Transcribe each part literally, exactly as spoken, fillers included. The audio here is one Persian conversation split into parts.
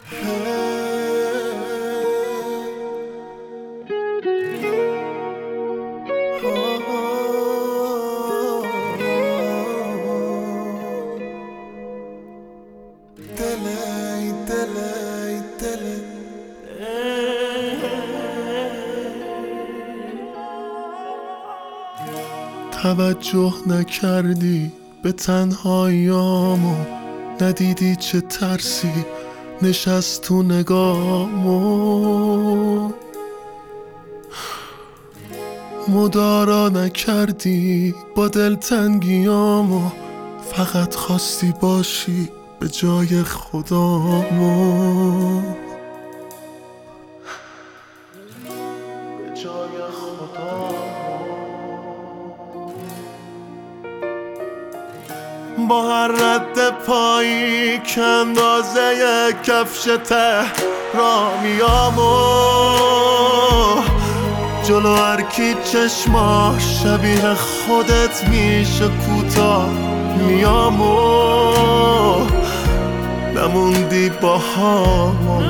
دلی دلی دلی توجه نکردی به تنهاییامو، ندیدی چه ترسی نشست تو نگامو، مدارا نکردی با دلتنگیامو، فقط خواستی باشی به جای خدامو، به جای خدامو. با هر رد پایی که اندازه کفش تهرامیامو، جلو هر کی چشماش شبیه خودت میشه کوتاه میامو، نموندی با هامو.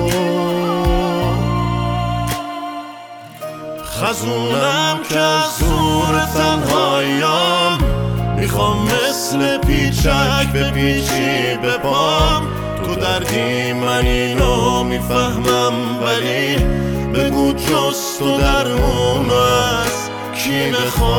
خزونم که از زور تنهاییام، میخوام مثل پیچک به پیچی به پام، تو دردی من اینو میفهمم، ولی بگو جز تو درمون از کی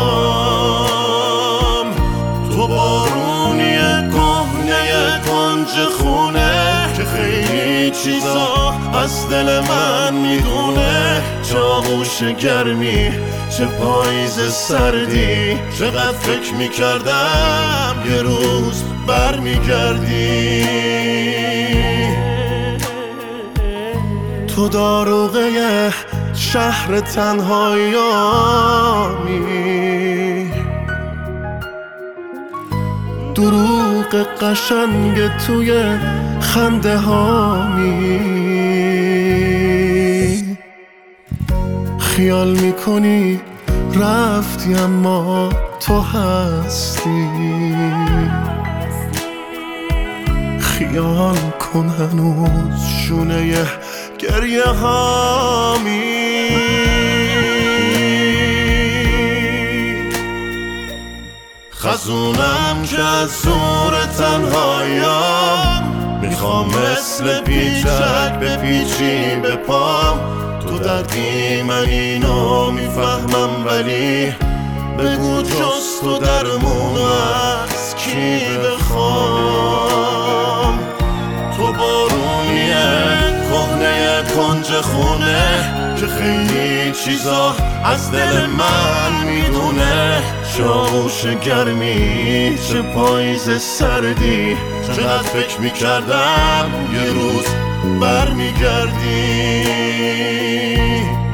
بخوام. تو بارونی کهنه کنج خونه که خیلی چیزا از دل من میدونه، چه آغوش گرمی چه پاییز سردی، چقدر فکر میکردم یه روز برمیگردی. تو داروغه شهر تنهاییامی، دروغ قشنگ توی خنده هامی، خیال میکنی رفتی اما تو هستی، خیال کن هنوز شونه گریه هامی. خزونم که از زور تنهاییام، میخوام مثل پیچک به پیچی به پام، تو دردی من اینو میفهمم، ولی بگو جز تو درمون از کی بخوام. تو بارونیه کهنه کنج خونه که خیلی چیزا از دل من میدونه، چه آغوش گرمی چه پاییز سردی، چقدر فکر میکردم یه روز برمیگردی.